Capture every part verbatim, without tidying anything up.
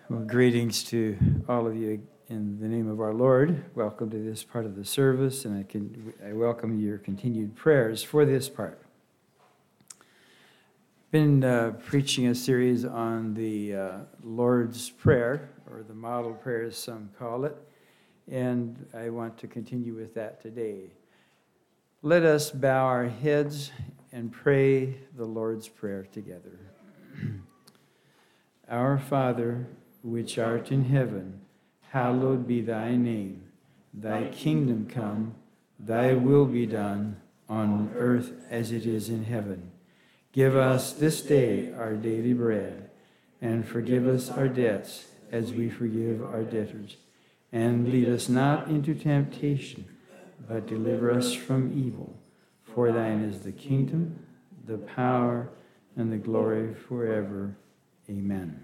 Well, greetings to all of you in the name of our Lord. Welcome to this part of the service, and I can I welcome your continued prayers for this part. Been uh, preaching a series on the uh, Lord's Prayer, or the model prayer as some call it, and I want to continue with that today. Let us bow our heads and pray the Lord's Prayer together. Our Father, which art in heaven, hallowed be thy name. Thy kingdom come, thy will be done, on earth as it is in heaven. Give us this day our daily bread, and forgive us our debts as we forgive our debtors. And lead us not into temptation, but deliver us from evil. For thine is the kingdom, the power, and the glory forever. Amen.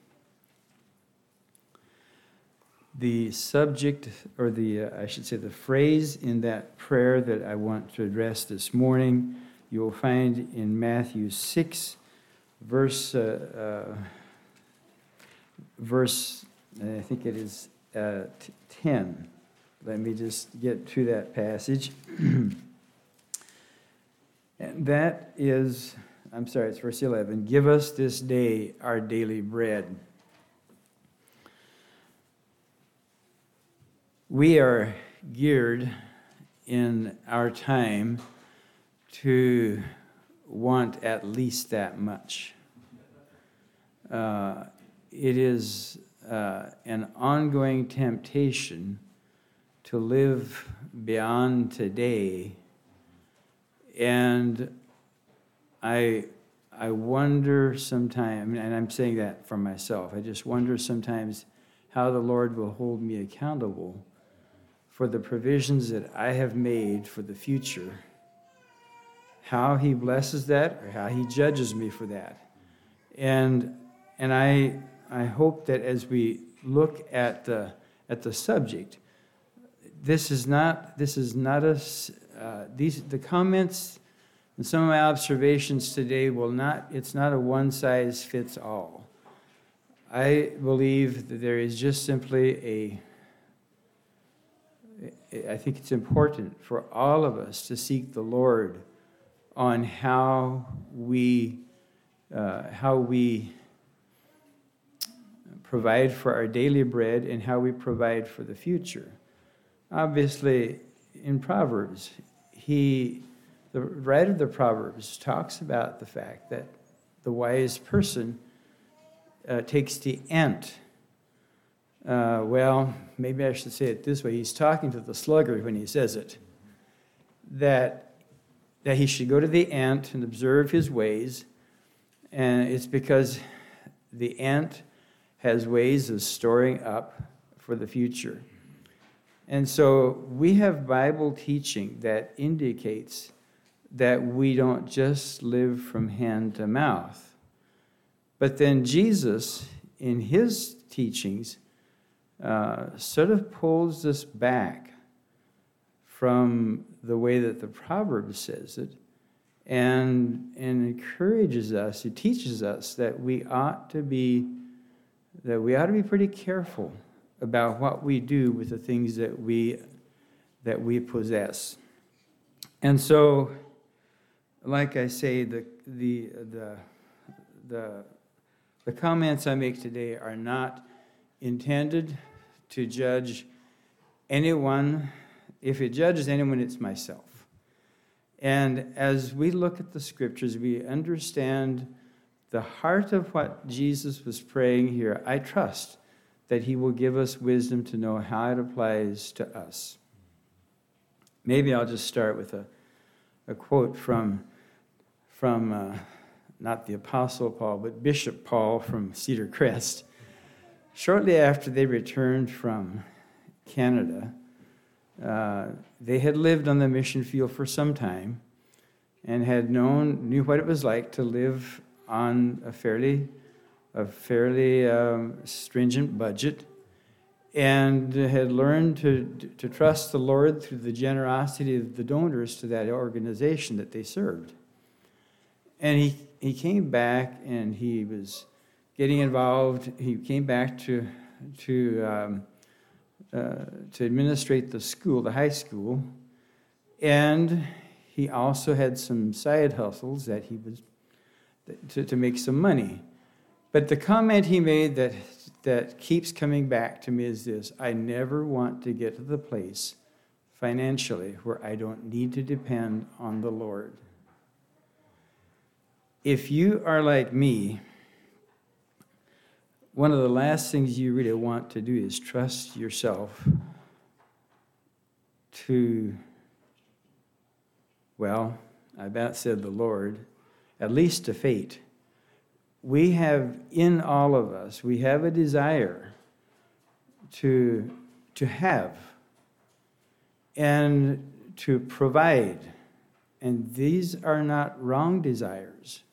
The subject, or the, uh, I should say, the phrase in that prayer that I want to address this morning, you will find in Matthew six, verse, uh, uh, verse, I think it is uh, t- ten. Let me just get to that passage. And that is, I'm sorry, it's verse eleven. Give us this day our daily bread. We are geared in our time to want at least that much. Uh, it is uh, an ongoing temptation to live beyond today, and I I wonder sometimes, and I'm saying that for myself, I just wonder sometimes how the Lord will hold me accountable for the provisions that I have made for the future, how he blesses that or how he judges me for that. And and I I hope that as we look at the at the subject, this is not this is not a uh, these the comments and some of my observations today will not it's not a one size fits all. I believe that there is just simply a I think it's important for all of us to seek the Lord on how we uh, how we provide for our daily bread and how we provide for the future. Obviously, in Proverbs, he, the writer of the Proverbs, talks about the fact that the wise person uh, takes the ant. Uh, well, maybe I should say it this way. He's talking to the sluggard when he says it, that, that he should go to the ant and observe his ways, and it's because the ant has ways of storing up for the future. And so we have Bible teaching that indicates that we don't just live from hand to mouth. But then Jesus, in his teachings, Uh, sort of pulls us back from the way that the Proverbs says it and, and encourages us, it teaches us that we ought to be that we ought to be pretty careful about what we do with the things that we that we possess. And so, like I say, the the the the, the comments I make today are not intended to judge anyone. If it judges anyone, it's myself. And as we look at the scriptures, we understand the heart of what Jesus was praying here. I trust that he will give us wisdom to know how it applies to us. Maybe I'll just start with a, a quote from, from uh, not the Apostle Paul, but Bishop Paul from Cedar Crest. Shortly after they returned from Canada, uh, they had lived on the mission field for some time and had known, knew what it was like to live on a fairly, a fairly um, stringent budget, and had learned to to trust the Lord through the generosity of the donors to that organization that they served. And he he came back and he was getting involved. He came back to to um, uh, to administrate the school, the high school, and he also had some side hustles that he was to, to make some money. But the comment he made that that keeps coming back to me is this: I never want to get to the place financially where I don't need to depend on the Lord. If you are like me, one of the last things you really want to do is trust yourself to, well, I about said the Lord, at least to fate. We have in all of us, we have a desire to, to have and to provide. And these are not wrong desires.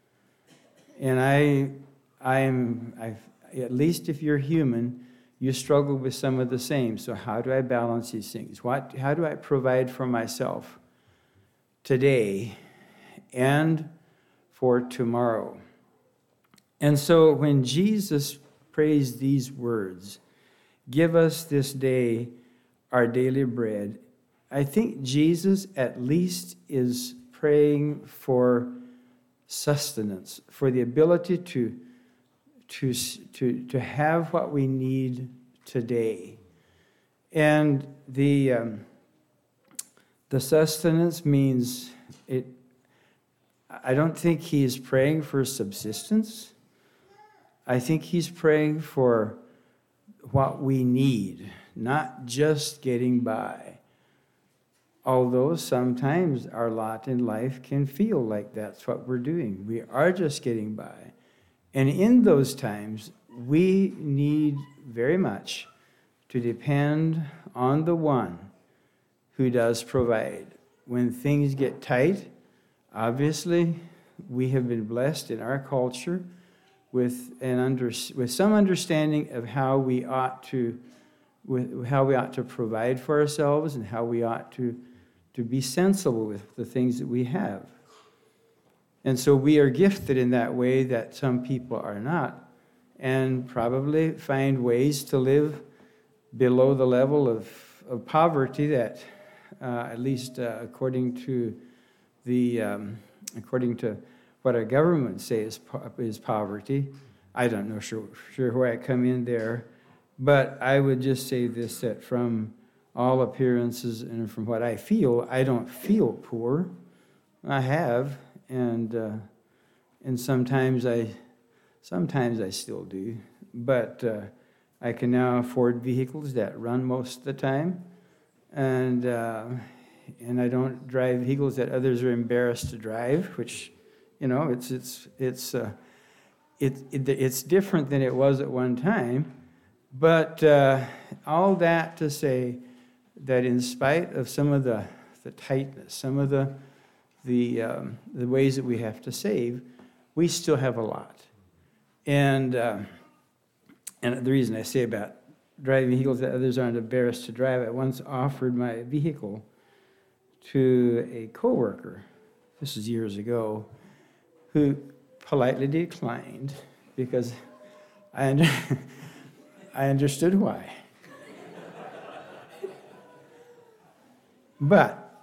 And I, I am, I, at least if you're human, you struggle with some of the same. So how do I balance these things? What, how do I provide for myself today and for tomorrow? And so when Jesus prays these words, give us this day our daily bread, I think Jesus at least is praying for sustenance, for the ability to, to, to, to have what we need today. And the, um, the sustenance means, it. I don't think he's praying for subsistence. I think he's praying for what we need, not just getting by. Although sometimes our lot in life can feel like that's what we're doing. We are just getting by. And in those times, we need very much to depend on the one who does provide. When things get tight, obviously, we have been blessed in our culture with an under, with some understanding of how we ought to, with how we ought to provide for ourselves and how we ought to, to be sensible with the things that we have. And so we are gifted in that way that some people are not, and probably find ways to live below the level of, of poverty that, uh, at least uh, according to the um, according to what our government says is poverty. I don't know sure, sure where I come in there, but I would just say this, that from all appearances and from what I feel, I don't feel poor. I have, and uh, and sometimes I sometimes I still do, but uh, I can now afford vehicles that run most of the time, and uh, and I don't drive vehicles that others are embarrassed to drive, which, you know, it's it's it's uh, it, it it's different than it was at one time. But uh, all that to say that in spite of some of the, the tightness, some of the the um, the ways that we have to save, we still have a lot. And uh, and the reason I say about driving vehicles that others aren't embarrassed to drive, I once offered my vehicle to a coworker, this is years ago, who politely declined because I, under, I understood why. But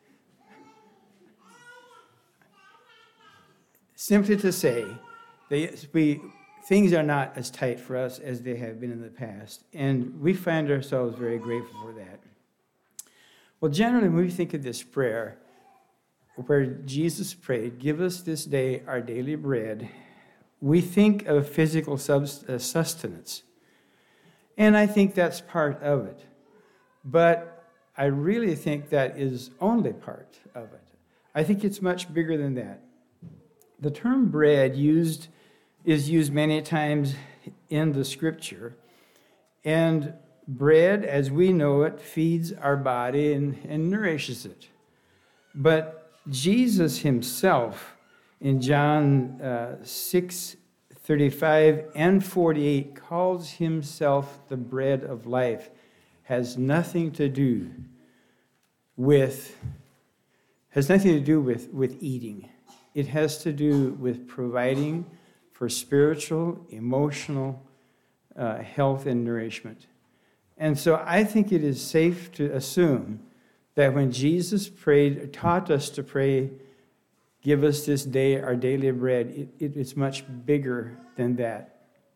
simply to say, they, we, things are not as tight for us as they have been in the past, and we find ourselves very grateful for that. Well, generally, when we think of this prayer, where Jesus prayed, give us this day our daily bread, we think of physical sustenance. And I think that's part of it. But I really think that is only part of it. I think it's much bigger than that. The term bread used is used many times in the Scripture. And bread, as we know it, feeds our body and, and nourishes it. But Jesus himself, in John uh, six thirty-five and forty-eight, calls himself the bread of life, has nothing to do with, has nothing to do with, with eating. It has to do with providing for spiritual, emotional uh, health and nourishment. And so I think it is safe to assume that when Jesus prayed, taught us to pray, give us this day our daily bread, it, it is much bigger than that.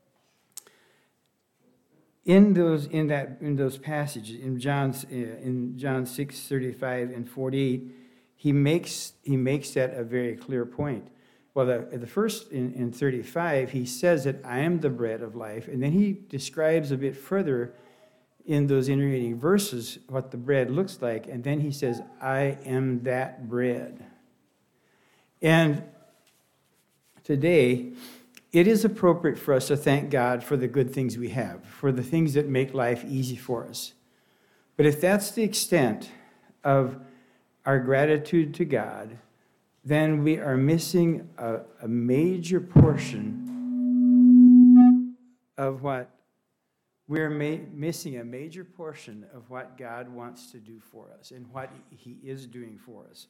In those in that in those passages in John's in John six thirty-five and forty-eight, he makes he makes that a very clear point. Well, the, the first in, in thirty-five, he says that I am the bread of life, and then he describes a bit further in those intervening verses what the bread looks like, and then he says, I am that bread. And today, it is appropriate for us to thank God for the good things we have, for the things that make life easy for us. But if that's the extent of our gratitude to God, then we are missing a, a major portion of what we're ma- missing a major portion of what God wants to do for us and what he is doing for us.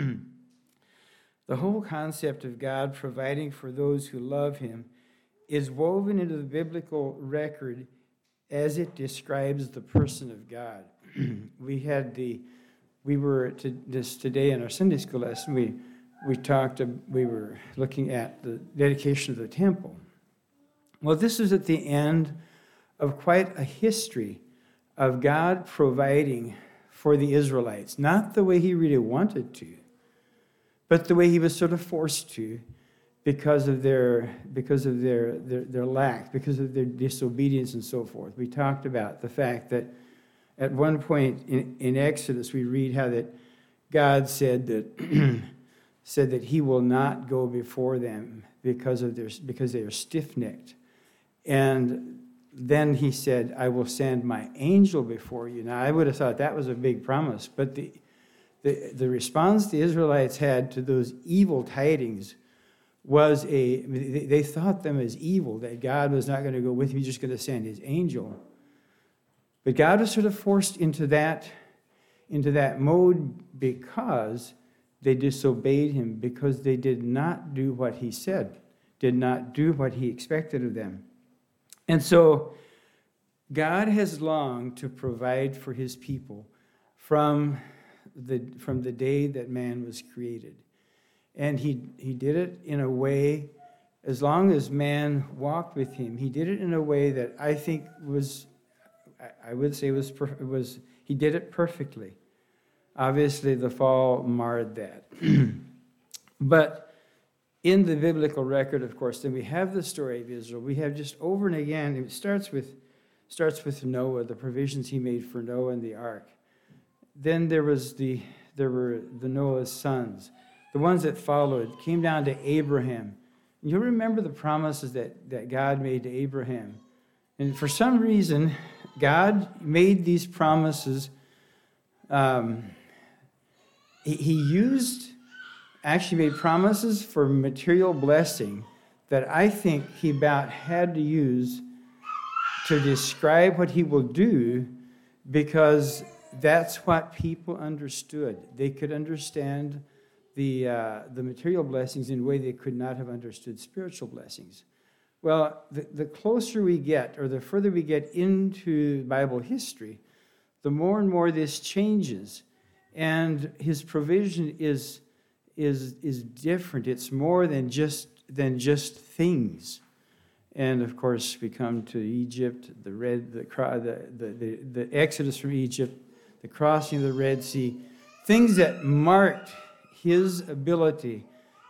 The whole concept of God providing for those who love him is woven into the biblical record as it describes the person of God. we had the, we were to this today in our Sunday school lesson, we, we talked, we were looking at the dedication of the temple. Well, this is at the end of quite a history of God providing for the Israelites, not the way he really wanted to, but the way he was sort of forced to because of their because of their, their, their lack, because of their disobedience and so forth. We talked about the fact that at one point in, in Exodus, we read how that God said that said that he will not go before them because of their because they are stiff-necked. And then he said, I will send my angel before you. Now, I would have thought that was a big promise, but the The, the response the Israelites had to those evil tidings was a, they, they thought them as evil, that God was not going to go with him, he's just going to send his angel. But God was sort of forced into that, into that mode because they disobeyed him, because they did not do what he said, did not do what he expected of them. And so God has longed to provide for his people from The, from the day that man was created. And he, he did it in a way, as long as man walked with him, he did it in a way that I think was, I would say was, was he did it perfectly. Obviously, the fall marred that. But in the biblical record, of course, then we have the story of Israel. We have just over and again, it starts with, starts with Noah, the provisions he made for Noah and the ark. Then there was the there were the Noah's sons, the ones that followed, came down to Abraham. You'll remember the promises that, that God made to Abraham. And for some reason, God made these promises. Um, he, he used, actually made promises for material blessing that I think he about had to use to describe what he will do, because that's what people understood. They could understand the uh, the material blessings in a way they could not have understood spiritual blessings. Well, the, the closer we get, or the further we get into Bible history, the more and more this changes. And his provision is is is different. It's more than just than just things. And of course, we come to Egypt, the red, the the the, the Exodus from Egypt, the crossing of the Red Sea, things that marked his ability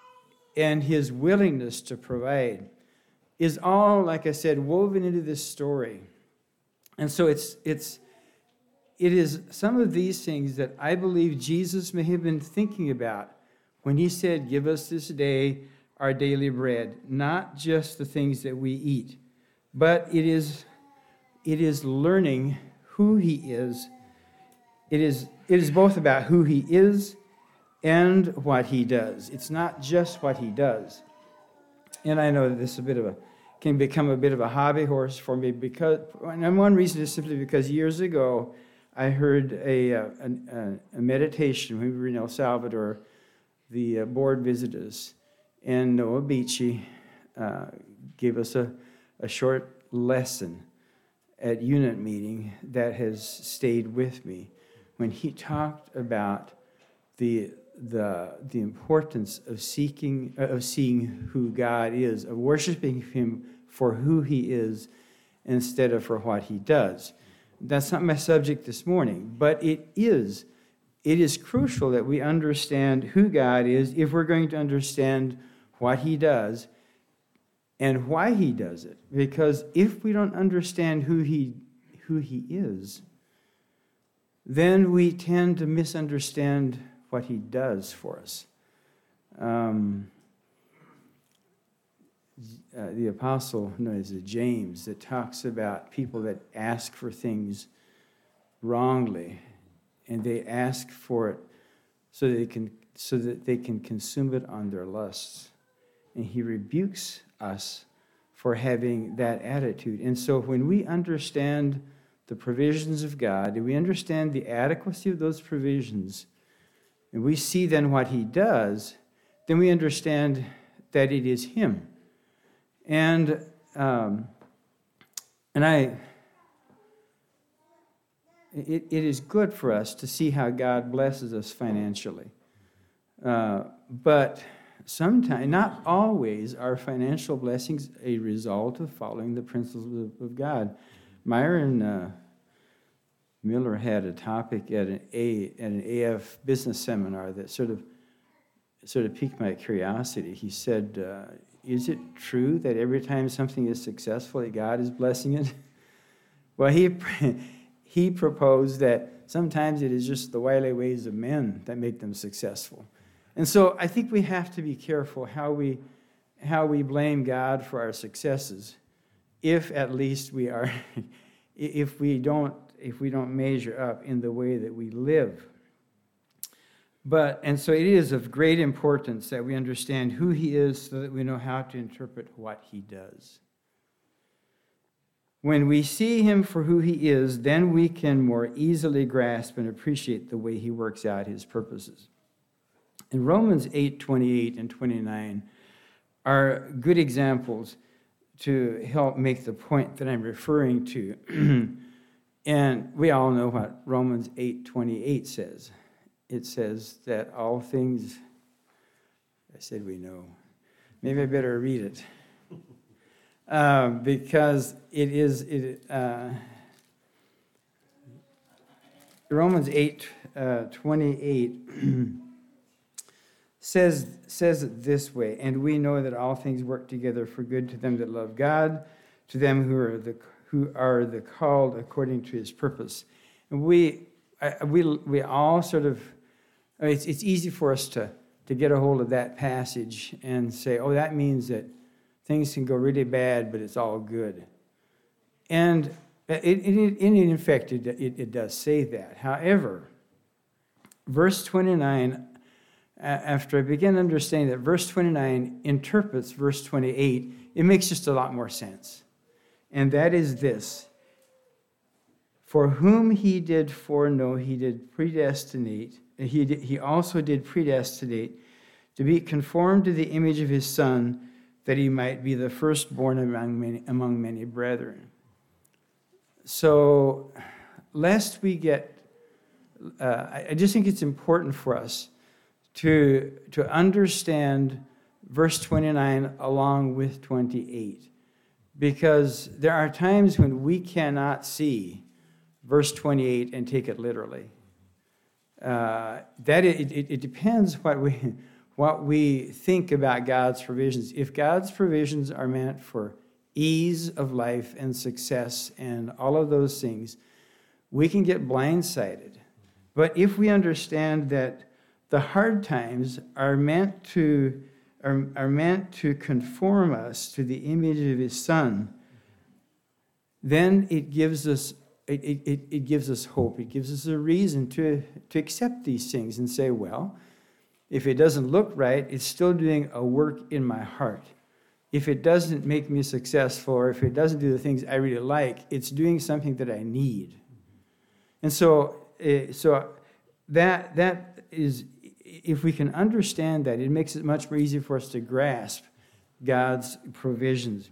and his willingness to provide, is all, like I said, woven into this story. And so it's it's it is some of these things that I believe Jesus may have been thinking about when he said, give us this day our daily bread, not just the things that we eat, but it is it is learning who he is. It is it is both about who he is and what he does. It's not just what he does. And I know that this is a bit of a can become a bit of a hobby horse for me, because, and one reason is simply because years ago I heard a a, a, a meditation when we were in El Salvador. The uh, board visited us, and Noah Beachy uh, gave us a, a short lesson at unit meeting that has stayed with me when he talked about the the the importance of seeking of seeing who God is, of worshiping him for who he is instead of for what he does. That's not my subject this morning, but it is it is crucial that we understand who God is if we're going to understand what he does and why he does it. Because if we don't understand who he who he is, then we tend to misunderstand what he does for us. Um, uh, the apostle known as James that talks about people that ask for things wrongly, and they ask for it so they can so that they can consume it on their lusts. And he rebukes us for having that attitude. And so when we understand the provisions of God, and we understand the adequacy of those provisions, and we see then what he does, then we understand that it is him. And um, and I, it, it is good for us to see how God blesses us financially. Uh, but sometimes, not always, are financial blessings a result of following the principles of, of God. Myron uh, Miller had a topic at an A at an A F business seminar that sort of sort of piqued my curiosity. He said, uh, "Is it true that every time something is successful, that God is blessing it?" Well, he he proposed that sometimes it is just the wily ways of men that make them successful. And so I think we have to be careful how we how we blame God for our successes, if at least we are, if we don't if we don't measure up in the way that we live. But and so it is of great importance that we understand who he is so that we know how to interpret what he does. When we see him for who he is, then we can more easily grasp and appreciate the way he works out his purposes. In Romans eight, twenty-eight and twenty-nine are good examples to help make the point that I'm referring to. And we all know what Romans eight, twenty-eight says. It says that all things, I said we know. Maybe I better read it. Uh, because it is, it, uh, Romans eight, uh, twenty-eight says, says it this way, and we know that all things work together for good to them that love God, to them who are the who are the called according to his purpose. And we I, we we all sort of, I mean, it's it's easy for us to to get a hold of that passage and say, oh, that means that things can go really bad, but it's all good. And it, it, it in effect, it, it, it does say that. However, verse twenty-nine, after I begin understanding that verse twenty-nine interprets verse twenty-eight, it makes just a lot more sense. And that is this: for whom he did foreknow, he did predestinate. He did, he also did predestinate to be conformed to the image of his Son, that he might be the firstborn among many, among many brethren. So, lest we get, uh, I just think it's important for us to, to understand verse twenty-nine along with twenty-eight. Because there are times when we cannot see verse twenty-eight and take it literally. Uh, that it, it, it depends what we what we think about God's provisions. If God's provisions are meant for ease of life and success and all of those things, we can get blindsided. But if we understand that the hard times are meant to are, are meant to conform us to the image of his Son, then it gives us it, it, it gives us hope. It gives us a reason to, to accept these things and say, well, if it doesn't look right, it's still doing a work in my heart. If it doesn't make me successful, or if it doesn't do the things I really like, it's doing something that I need. And so, uh, so that that is, if we can understand that, it makes it much more easy for us to grasp God's provisions.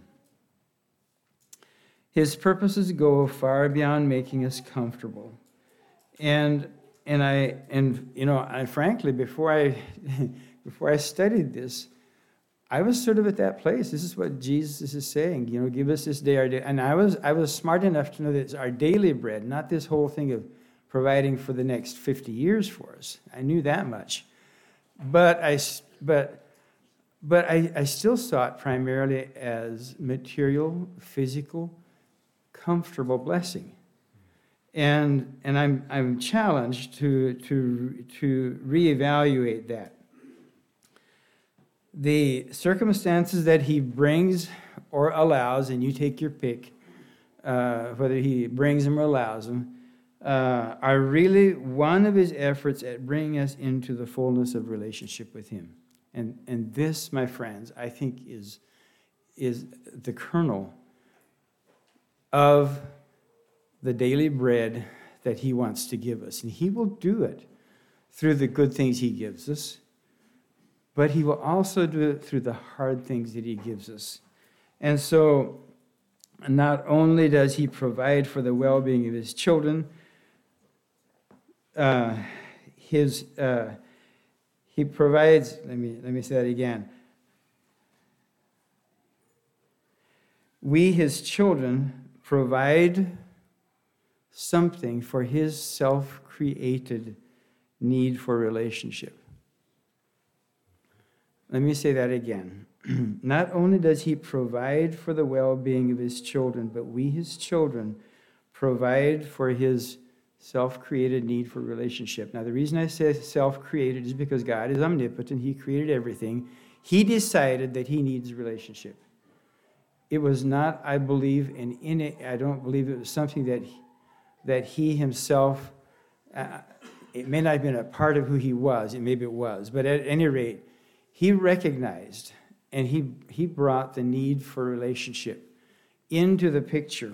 His purposes go far beyond making us comfortable. And and I and you know, I frankly before I before I studied this, I was sort of at that place. This is what Jesus is saying, you know, give us this day our day. And I was I was smart enough to know that it's our daily bread, not this whole thing of providing for the next fifty years for us. I knew that much. But I but but I, I still saw it primarily as material, physical, comfortable blessing. And and I'm I'm challenged to to to reevaluate that. The circumstances that he brings or allows, and you take your pick, uh, whether he brings them or allows them, uh, are really one of his efforts at bringing us into the fullness of relationship with him. And and this, my friends, I think is is the kernel of the daily bread that he wants to give us. And he will do it through the good things he gives us, but he will also do it through the hard things that he gives us. And so not only does he provide for the well-being of his children, uh, his uh, he provides, let me let me say that again. We, his children, provide something for his self-created need for relationship. Let me say that again. Not only does he provide for the well-being of his children, but we, his children, provide for his self-created need for relationship. Now, the reason I say self-created is because God is omnipotent. He created everything. He decided that he needs relationship. It was not, I believe, an innate, I don't believe it was something that he, that he himself, uh, it may not have been a part of who he was, and maybe it was, but at any rate, he recognized and he he brought the need for relationship into the picture.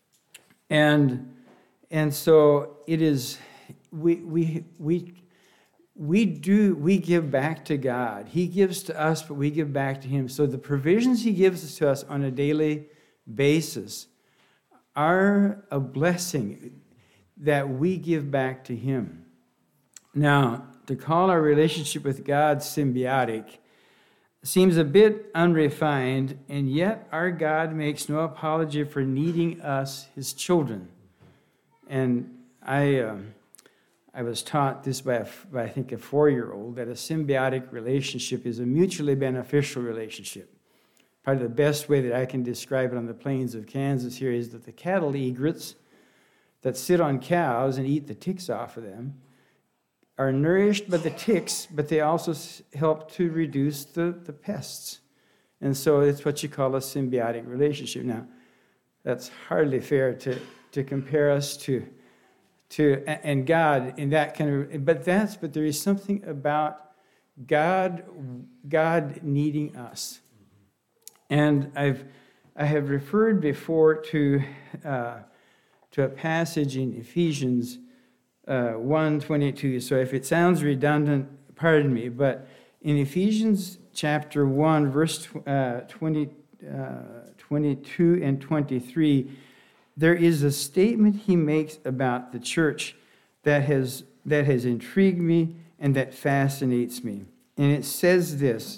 And and so it is, we we we we do we give back to God. He gives to us, but we give back to him. So the provisions he gives to us on a daily basis are a blessing that we give back to him. Now, to call our relationship with God symbiotic seems a bit unrefined, and yet our God makes no apology for needing us, his children. And I um, I was taught this by, a, by, I think, a four-year-old, that a symbiotic relationship is a mutually beneficial relationship. Probably the best way that I can describe it on the plains of Kansas here is that the cattle egrets that sit on cows and eat the ticks off of them are nourished by the ticks, but they also help to reduce the, the pests. And so it's what you call a symbiotic relationship. Now, that's hardly fair to, to compare us to, to and God in that kind of, but that's, but there is something about God, God needing us. And I've, I have referred before to, uh, to a passage in Ephesians uh, one twenty-two. So if it sounds redundant, pardon me, but in Ephesians chapter one, verse uh, twenty, uh, twenty-two and twenty-three, there is a statement he makes about the church that has that has intrigued me and that fascinates me. And it says this,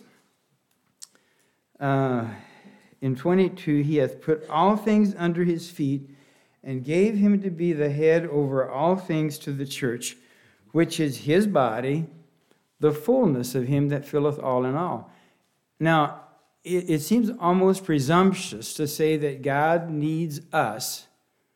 uh, in twenty-two, he hath put all things under his feet and gave him to be the head over all things to the church, which is his body, the fullness of him that filleth all in all. Now, it, it seems almost presumptuous to say that God needs us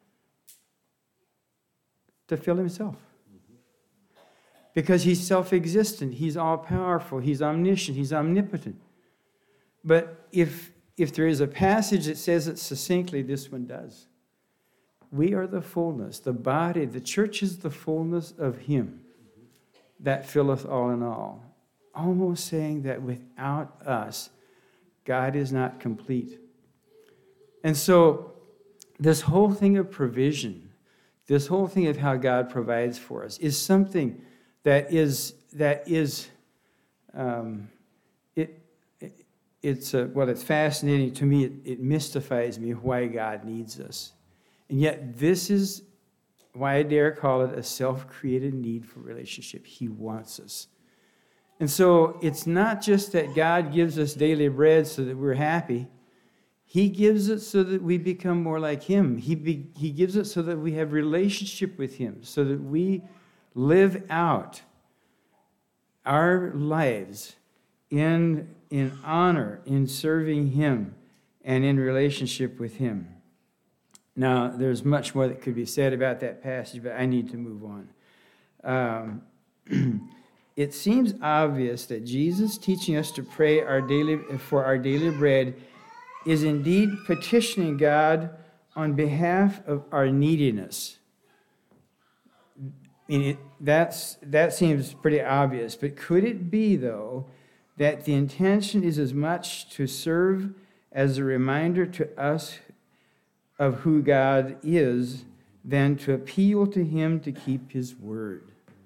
to fill himself. Because he's self-existent, he's all-powerful, he's omniscient, he's omnipotent. But if, if there is a passage that says it succinctly, this one does. We are the fullness, the body, the church is the fullness of him that filleth all in all. Almost saying that without us, God is not complete. And so this whole thing of provision, this whole thing of how God provides for us is something that is, that is um, it, it it's uh, well, it's fascinating to me. It, it mystifies me why God needs us, and yet this is why I dare call it a self-created need for relationship. He wants us. And so it's not just that God gives us daily bread so that we're happy. He gives it so that we become more like him. He, be, he gives it so that we have relationship with him, so that we live out our lives in, in honor, in serving him, and in relationship with him. Now, there's much more that could be said about that passage, but I need to move on. Um, it seems obvious that Jesus teaching us to pray our daily, for our daily bread is indeed petitioning God on behalf of our neediness. I mean, it, that's, that seems pretty obvious, but could it be, though, that the intention is as much to serve as a reminder to us of who God is than to appeal to him to keep his word?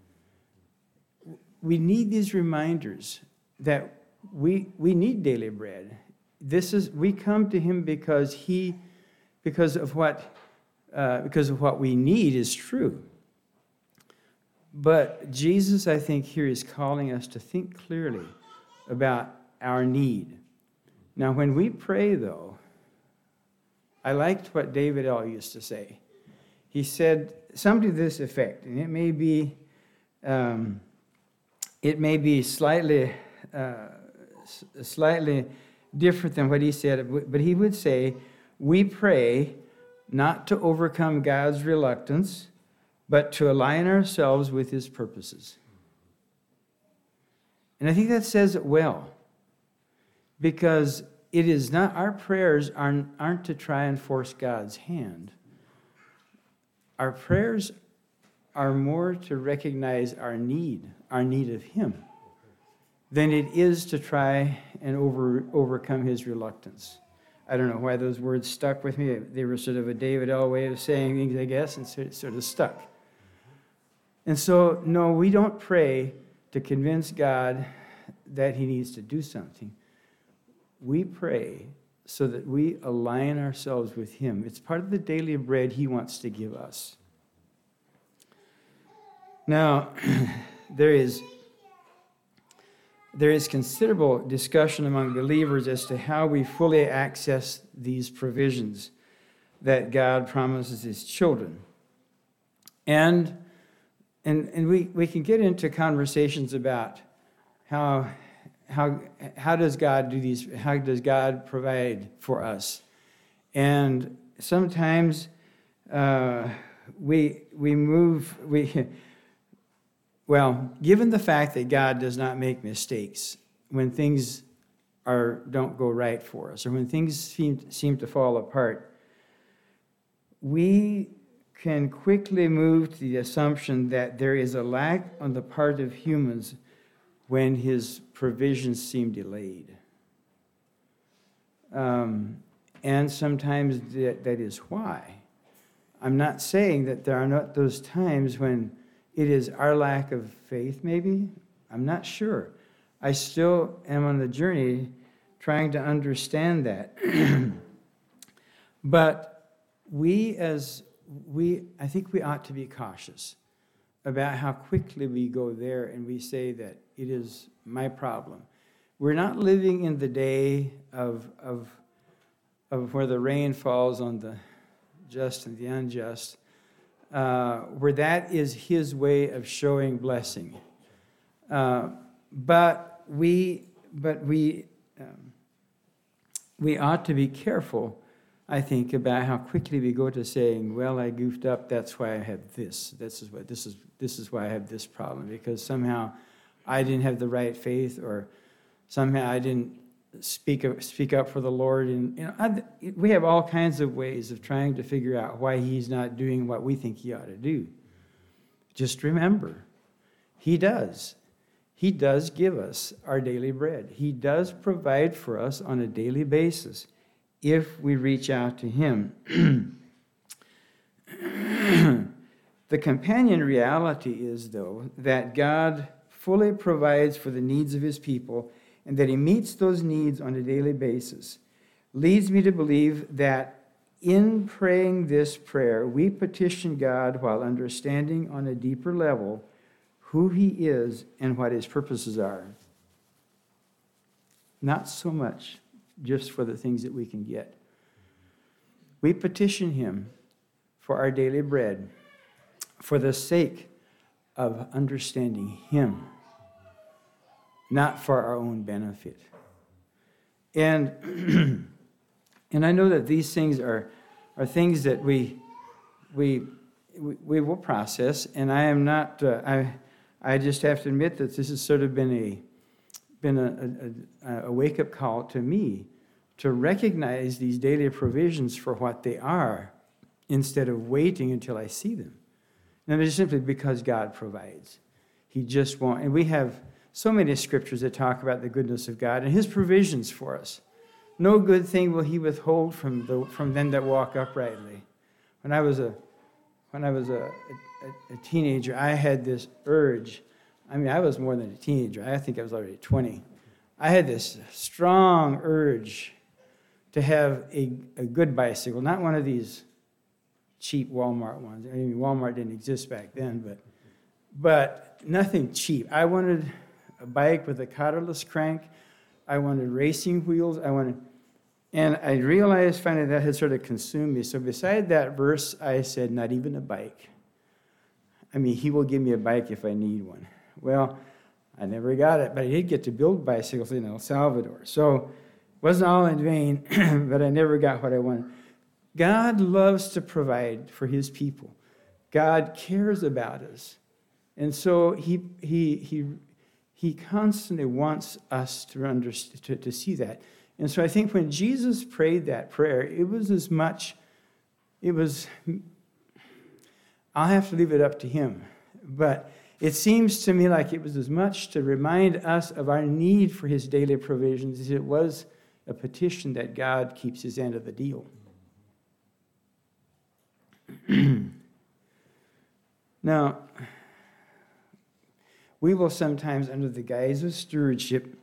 We need these reminders that we, we need daily bread. This is, we come to him because he, because of what, uh, because of what we need is true. But Jesus, I think, here is calling us to think clearly about our need. Now, when we pray, though, I liked what David L. used to say. He said something to this effect, and it may be, um, it may be slightly, uh, slightly different than what he said, but he would say, we pray not to overcome God's reluctance, but to align ourselves with his purposes. And I think that says it well, because it is not, our prayers aren't, aren't to try and force God's hand. Our prayers are more to recognize our need, our need of him, than it is to try and over, overcome his reluctance. I don't know why those words stuck with me. They were sort of a David L. way of saying things, I guess, and so sort of stuck. And so, no, we don't pray to convince God that he needs to do something. We pray so that we align ourselves with him. It's part of the daily bread he wants to give us. Now, there is, there is considerable discussion among believers as to how we fully access these provisions that God promises his children. And, and, and we, we can get into conversations about how... How how does God do these? How does God provide for us? And sometimes uh, we we move we. Well, given the fact that God does not make mistakes when things are don't go right for us, or when things seem seem to fall apart, we can quickly move to the assumption that there is a lack on the part of humans when his provisions seem delayed. Um, and sometimes that, that is why. I'm not saying that there are not those times when it is our lack of faith, maybe. I'm not sure. I still am on the journey trying to understand that. But we as, we, I think we ought to be cautious about how quickly we go there and we say that it is my problem. We're not living in the day of, of, of where the rain falls on the just and the unjust, uh, where that is his way of showing blessing. Uh, but we, but we, um, we ought to be careful, I think, about how quickly we go to saying, well, I goofed up, that's why I have this. This is what this is this is why I have this problem, because somehow I didn't have the right faith, or somehow I didn't speak up, speak up for the Lord. And you know, I, we have all kinds of ways of trying to figure out why he's not doing what we think he ought to do. Just remember, he does. He does give us our daily bread. He does provide for us on a daily basis if we reach out to him. The companion reality is, though, that God fully provides for the needs of his people, and that he meets those needs on a daily basis, leads me to believe that in praying this prayer, we petition God while understanding on a deeper level who he is and what his purposes are. Not so much just for the things that we can get. We petition him for our daily bread, for the sake of understanding him, not for our own benefit. And and I know that these things are are things that we we we, we will process. And I am not. Uh, I I just have to admit that this has sort of been a been a, a, a wake up call to me to recognize these daily provisions for what they are, instead of waiting until I see them. And it's simply because God provides. He just won't. And we have so many scriptures that talk about the goodness of God and his provisions for us. No good thing will he withhold from the, from them that walk uprightly. When I was a when I was a, a, a teenager, I had this urge. I mean, I was more than a teenager. I think I was already twenty. I had this strong urge to have a, a good bicycle, not one of these cheap Walmart ones. I mean, Walmart didn't exist back then, but but nothing cheap. I wanted a bike with a collarless crank. I wanted racing wheels. I wanted, and I realized finally that had sort of consumed me. So beside that verse, I said, not even a bike. I mean, he will give me a bike if I need one. Well, I never got it, but I did get to build bicycles in El Salvador. So it wasn't all in vain, but I never got what I wanted. God loves to provide for his people. God cares about us. And so he he he he constantly wants us to, under, to, to see that. And so I think when Jesus prayed that prayer, it was as much, it was, I'll have to leave it up to him. But it seems to me like it was as much to remind us of our need for his daily provisions as it was a petition that God keeps his end of the deal. Now, we will sometimes, under the guise of stewardship,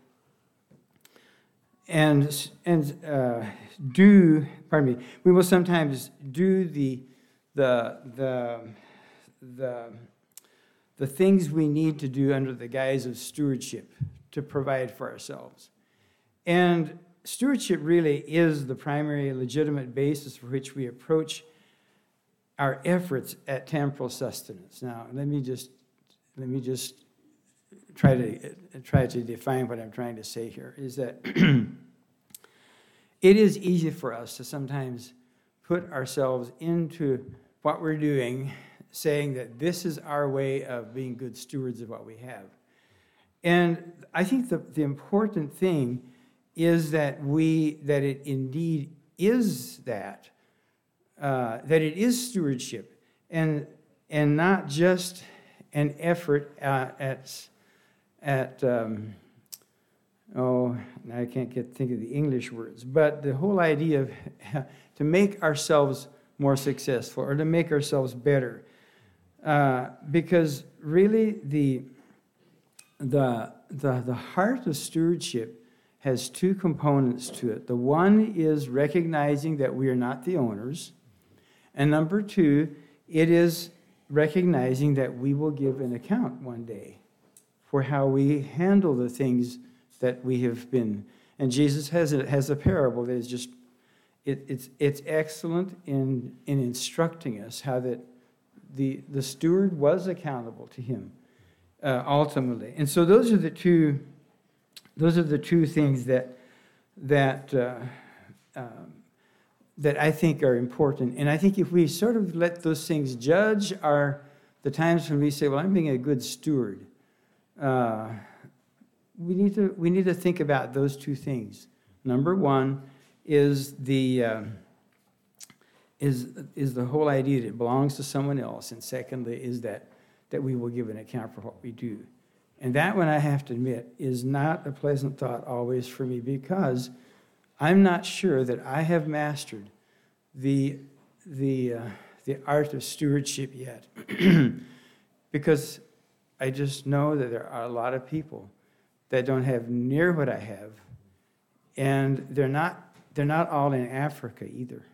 and and uh, do, pardon me, we will sometimes do the the the the the things we need to do under the guise of stewardship to provide for ourselves. And stewardship really is the primary legitimate basis for which we approach our efforts at temporal sustenance. Now, let me just let me just try to try to define what I'm trying to say here. Is that it is easy for us to sometimes put ourselves into what we're doing, saying that this is our way of being good stewards of what we have. And I think the, the important thing is that we that it indeed is that. Uh, that it is stewardship, and and not just an effort uh, at at um, oh I can't get think of the English words, but the whole idea of to make ourselves more successful or to make ourselves better, uh, because really the the the the heart of stewardship has two components to it. The one is recognizing that we are not the owners. And number two, it is recognizing that we will give an account one day for how we handle the things that we have been. And Jesus has a, has a parable that is just, it, it's it's excellent in, in instructing us how that the, the steward was accountable to him uh, ultimately. And so those are the two, those are the two things that that. Uh, um, that I think are important. And I think if we sort of let those things judge our the times when we say, well, I'm being a good steward, uh, we need to we need to think about those two things. Number one is the uh, is is the whole idea that it belongs to someone else, and secondly is that that we will give an account for what we do. And that one, I have to admit, is not a pleasant thought always for me, because I'm not sure that I have mastered the the uh, the art of stewardship yet, because I just know that there are a lot of people that don't have near what I have. And they're not, they're not all in Africa either.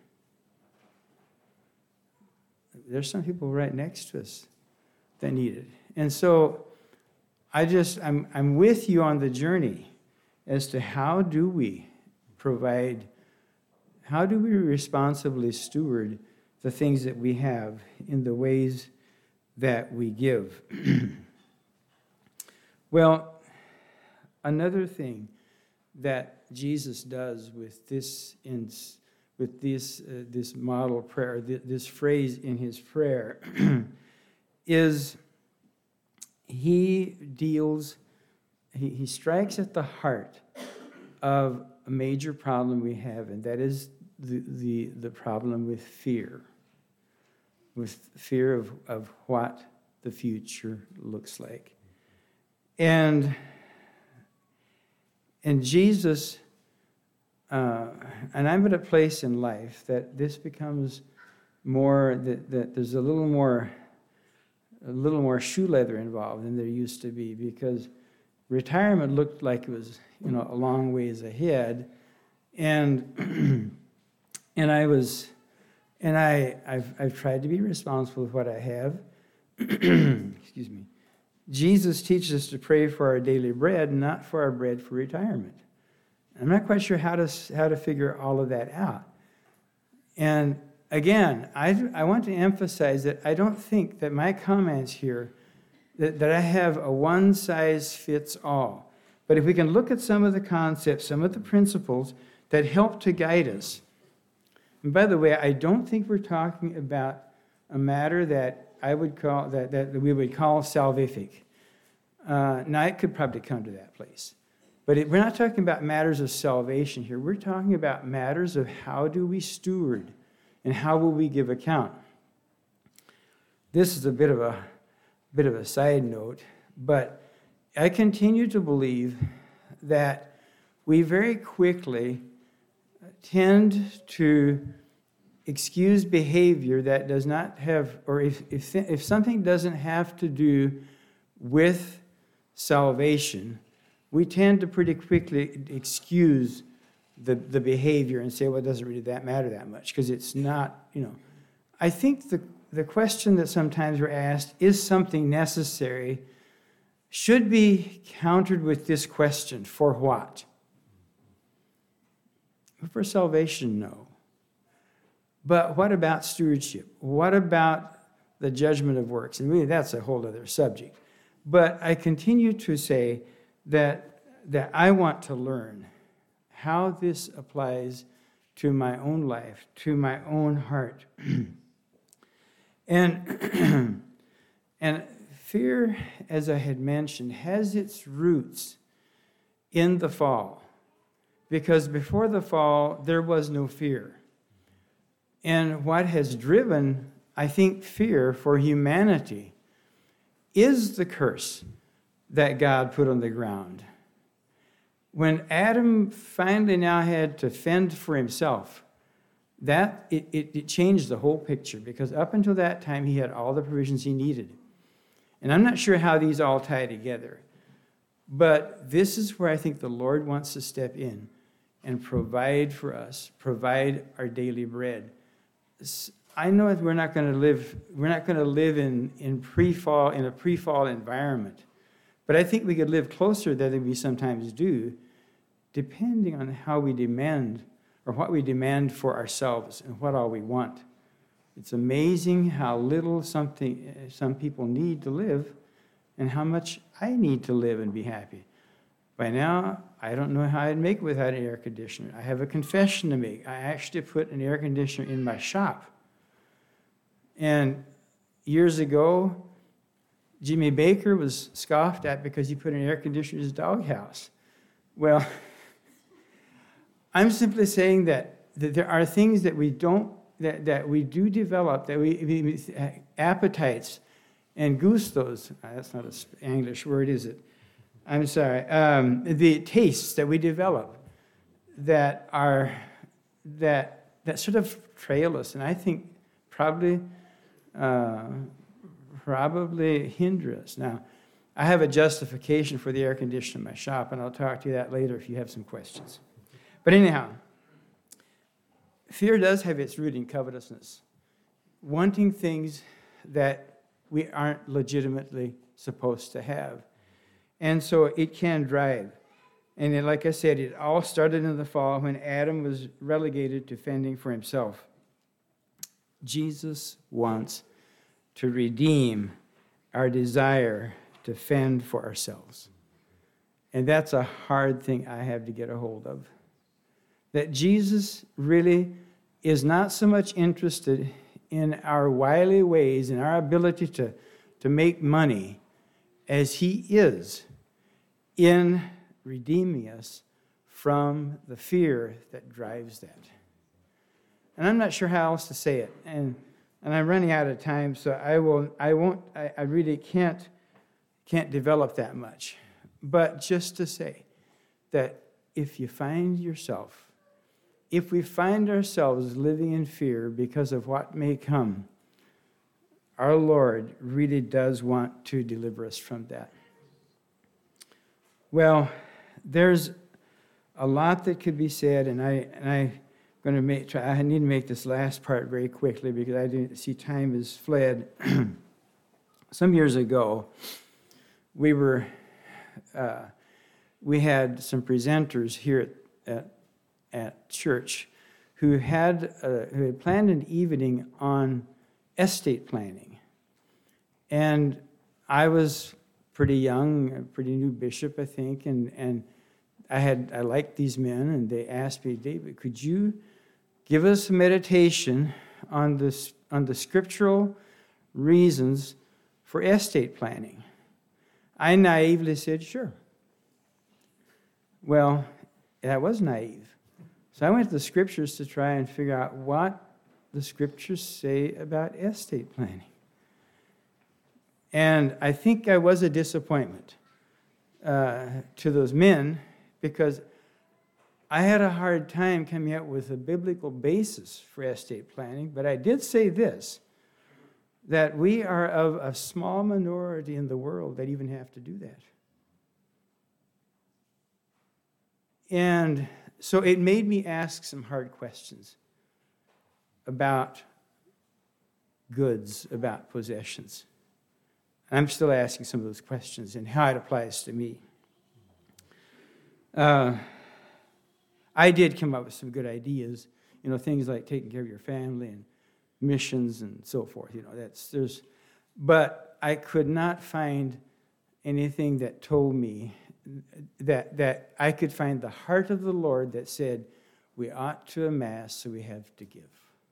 There's some people right next to us that need it. And so I just, I'm, I'm with you on the journey as to how do we provide, how do we responsibly steward the things that we have in the ways that we give. Well, another thing that Jesus does with this in, with this uh, this model prayer, th- this phrase in his prayer, is he deals, he, he strikes at the heart of a major problem we have, and that is the the, the problem with fear, with fear of, of what the future looks like. And and Jesus, uh, and I'm at a place in life that this becomes more, that, that there's a little more, a little more shoe leather involved than there used to be, because retirement looked like it was, you know, a long ways ahead, and and I was, and I I've I've tried to be responsible with what I have. Excuse me. Jesus teaches us to pray for our daily bread, not for our bread for retirement. I'm not quite sure how to how to figure all of that out. And again, I, I want to emphasize that I don't think that my comments here, that, that I have a one-size-fits-all. But if we can look at some of the concepts, some of the principles that help to guide us. And by the way, I don't think we're talking about a matter that I would call, that, that we would call salvific. Uh, now, it could probably come to that place. But it, we're not talking about matters of salvation here. We're talking about matters of how do we steward and how will we give account. This is a bit of a bit of a side note, but I continue to believe that we very quickly tend to excuse behavior that does not have, or if, if, if something doesn't have to do with salvation, we tend to pretty quickly excuse the, the behavior and say, well, it doesn't really that matter that much, because it's not, you know. I think the, the question that sometimes we're asked, is something necessary, should be countered with this question, for what? For salvation, no. But what about stewardship? What about the judgment of works? And really, that's a whole other subject. But I continue to say that, that I want to learn how this applies to my own life, to my own heart. and, and fear, as I had mentioned, has its roots in the fall. Because before the fall, there was no fear. And what has driven, I think, fear for humanity is the curse that God put on the ground. When Adam finally now had to fend for himself, that it, it, it changed the whole picture, because up until that time, he had all the provisions he needed. And I'm not sure how these all tie together, but this is where I think the Lord wants to step in and provide for us, provide our daily bread. I know that we're not going to live, we're not going to live in, in pre-fall, in a pre-fall environment. But I think we could live closer than we sometimes do, depending on how we demand, or what we demand for ourselves and what all we want. It's amazing how little something some people need to live and how much I need to live and be happy. By now, I don't know how I'd make it without an air conditioner. I have a confession to make. I actually put an air conditioner in my shop. And years ago, Jimmy Baker was scoffed at because he put an air conditioner in his doghouse. Well, I'm simply saying that, that there are things that we don't, that, that we do develop, that we, we appetites and gustos. That's not an English word, is it? I'm sorry, um, the tastes that we develop that are, that that sort of trail us, and I think probably, uh, probably hinder us. Now, I have a justification for the air conditioner in my shop, and I'll talk to you that later if you have some questions. But anyhow, fear does have its root in covetousness, wanting things that we aren't legitimately supposed to have. And so it can drive. And then, like I said, it all started in the fall when Adam was relegated to fending for himself. Jesus wants to redeem our desire to fend for ourselves. And that's a hard thing I have to get a hold of. That Jesus really is not so much interested in our wily ways and our ability to, to make money as he is in redeeming us from the fear that drives that. And I'm not sure how else to say it. And and I'm running out of time, so I will I won't I, I really can't can't develop that much. But just to say that if you find yourself, if we find ourselves living in fear because of what may come, our Lord really does want to deliver us from that. Well, there's a lot that could be said, and I and I going to make try, I need to make this last part very quickly because I didn't see time has fled. Some years ago, we were uh, we had some presenters here at at, at church who had uh, who had planned an evening on estate planning, and I was pretty young, a pretty new bishop, I think, and and I had I liked these men, and they asked me, David, could you give us a meditation on this on the scriptural reasons for estate planning? I naively said, sure. Well, that was naive. So I went to the scriptures to try and figure out what the scriptures say about estate planning. And I think I was a disappointment uh, to those men because I had a hard time coming up with a biblical basis for estate planning, but I did say this, that we are of a small minority in the world that even have to do that. And so it made me ask some hard questions about goods, about possessions. I'm still asking some of those questions and how it applies to me. Uh, I did come up with some good ideas, you know, things like taking care of your family and missions and so forth. You know, that's there's, but I could not find anything that told me that that I could find the heart of the Lord that said we ought to amass so we have to give.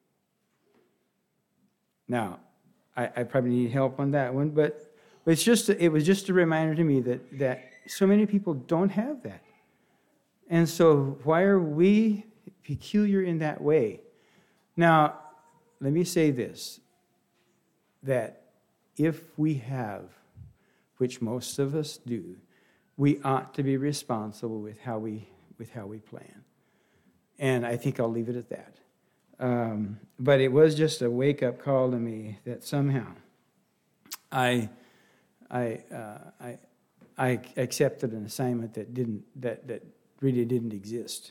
Now, I, I probably need help on that one, but, but it's just a, it was just a reminder to me that that so many people don't have that. And so why are we peculiar in that way? Now, let me say this, that if we have, which most of us do, we ought to be responsible with how we with how we plan. And I think I'll leave it at that. Um, but it was just a wake-up call to me that somehow I I uh, I I accepted an assignment that didn't that that really didn't exist.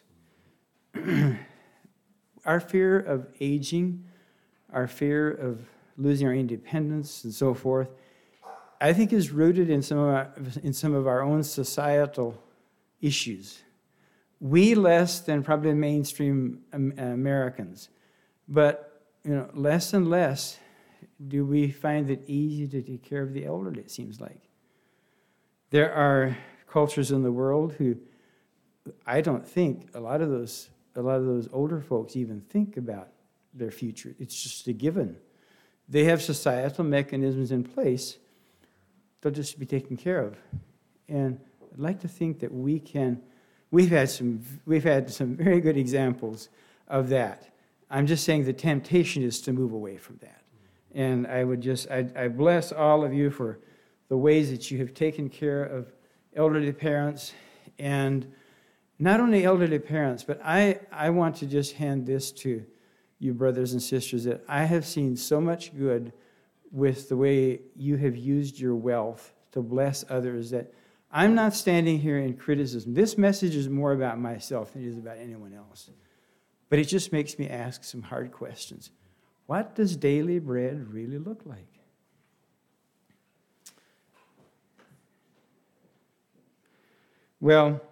Our fear of aging, our fear of losing our independence and so forth, I think is rooted in some of our, in some of our own societal issues. We less than probably mainstream Americans, but you know, less and less do we find it easy to take care of the elderly, it seems like. There are cultures in the world who I don't think a lot of those a lot of those older folks even think about their future. It's just a given. They have societal mechanisms in place. They'll just be taken care of. And I'd like to think that we can. We've had some. We've had some very good examples of that. I'm just saying the temptation is to move away from that. And I would just. I, I bless all of you for the ways that you have taken care of elderly parents, and not only elderly parents, but I, I want to just hand this to you brothers and sisters, that I have seen so much good with the way you have used your wealth to bless others, that I'm not standing here in criticism. This message is more about myself than it is about anyone else. But it just makes me ask some hard questions. What does daily bread really look like? Well,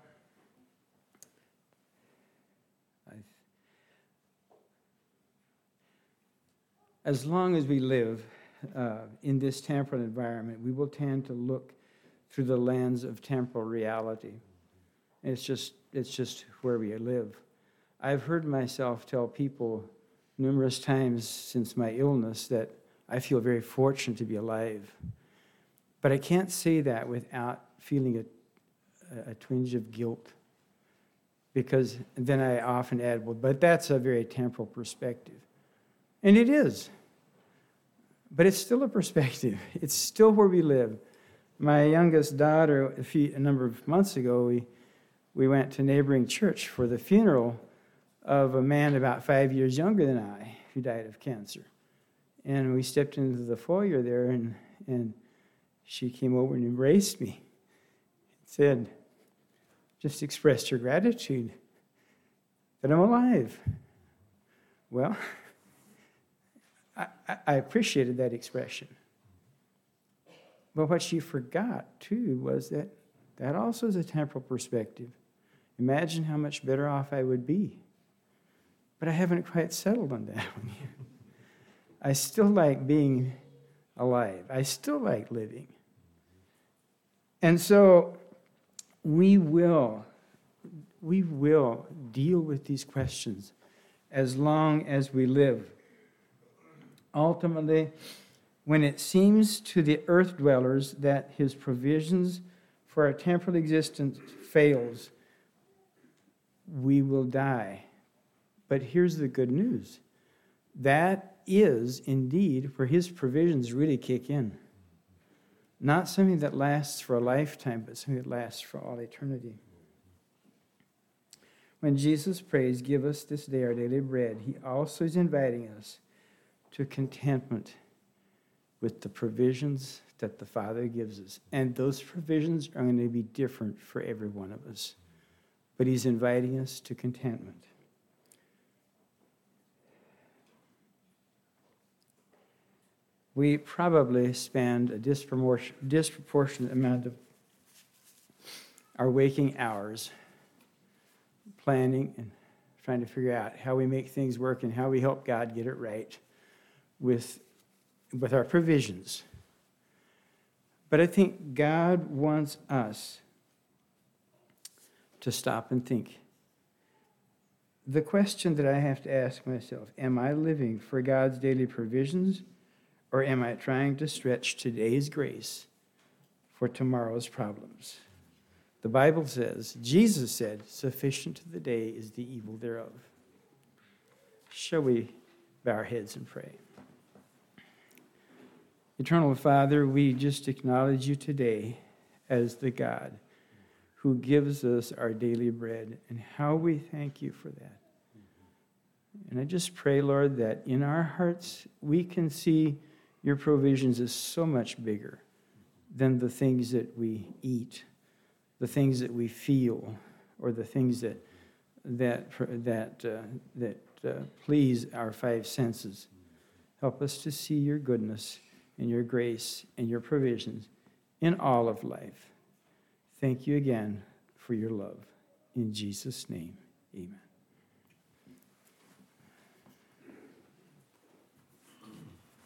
as long as we live uh, in this temporal environment, we will tend to look through the lens of temporal reality. It's just, it's just where we live. I've heard myself tell people numerous times since my illness that I feel very fortunate to be alive. But I can't say that without feeling a, a twinge of guilt. Because then I often add, well, but that's a very temporal perspective. And it is. But it's still a perspective. It's still where we live. My youngest daughter, a, few, a number of months ago, we, we went to a neighboring church for the funeral of a man about five years younger than I who died of cancer. And we stepped into the foyer there, and, and she came over and embraced me and said, just expressed her gratitude that I'm alive. Well, I, I appreciated that expression. But what she forgot, too, was that that also is a temporal perspective. Imagine how much better off I would be. But I haven't quite settled on that one yet. I still like being alive. I still like living. And so we will, we will deal with these questions as long as we live. Ultimately, when it seems to the earth dwellers that his provisions for our temporal existence fails, we will die. But here's the good news. That is indeed where his provisions really kick in. Not something that lasts for a lifetime, but something that lasts for all eternity. When Jesus prays, give us this day our daily bread, he also is inviting us to contentment with the provisions that the Father gives us. And those provisions are going to be different for every one of us. But he's inviting us to contentment. We probably spend a disproportionate, disproportionate amount of our waking hours planning and trying to figure out how we make things work and how we help God get it right with, with our provisions. But I think God wants us to stop and think. The question that I have to ask myself, am I living for God's daily provisions, or am I trying to stretch today's grace for tomorrow's problems? The Bible says, Jesus said, sufficient to the day is the evil thereof. Shall we bow our heads and pray? Eternal Father, we just acknowledge you today as the God who gives us our daily bread, and how we thank you for that. And I just pray, Lord, that in our hearts we can see your provisions as so much bigger than the things that we eat, the things that we feel, or the things that that that uh, that uh, please our five senses. Help us to see your goodness and your grace and your provisions in all of life. Thank you again for your love. In Jesus' name, amen.